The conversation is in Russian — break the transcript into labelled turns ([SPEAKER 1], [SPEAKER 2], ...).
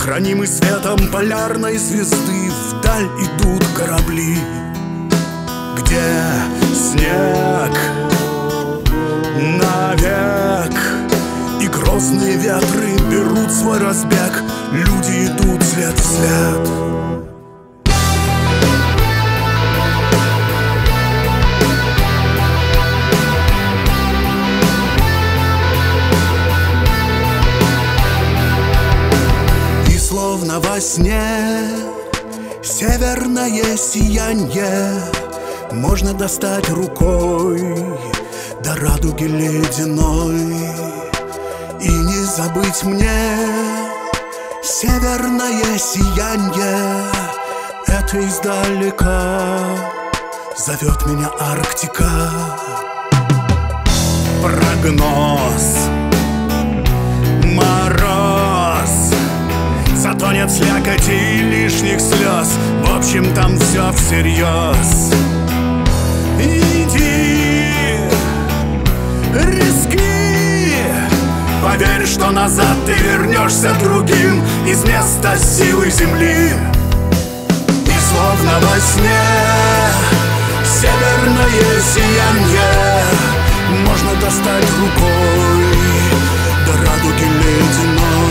[SPEAKER 1] Хранимый светом полярной звезды, вдаль идут корабли, где снег навек, и грозные ветры берут свой разбег. Люди идут след в след. И словно во сне северное сиянье можно достать рукой до радуги ледяной. И не забыть мне северное сиянье, это издалека зовет меня Арктика. Прогноз: мороз, зато нет слякоти и лишних слез. В общем, там все всерьез. Иди, рискни, поверь, что назад ты вернешься другим, из места силы земли. И словно во сне северное сиянье можно достать рукой до радуги ледяной.